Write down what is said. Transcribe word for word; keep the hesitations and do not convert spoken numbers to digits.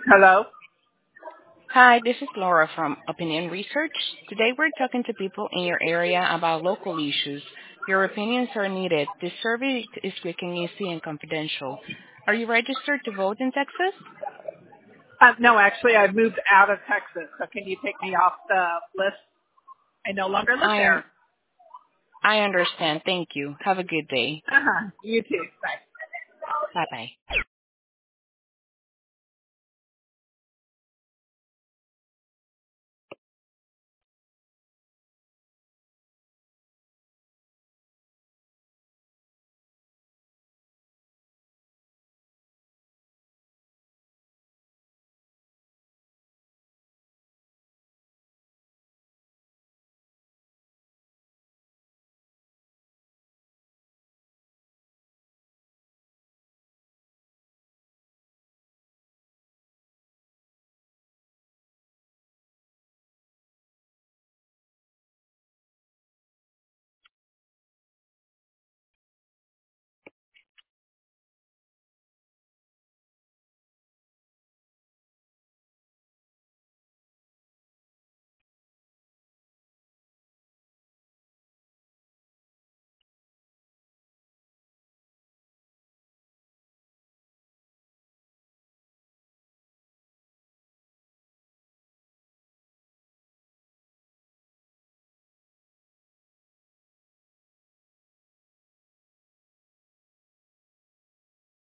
Hello? Hi, this is Laura from Opinion Research. Today we're talking to people in your area about local issues. Your opinions are needed. This survey is quick and easy and confidential. Are you registered to vote in Texas? Uh, no, actually, I've moved out of Texas, so can you take me off the list? I no longer live I, un- there. I understand. Thank you. Have a good day. Uh-huh. You too. Bye. Bye-bye.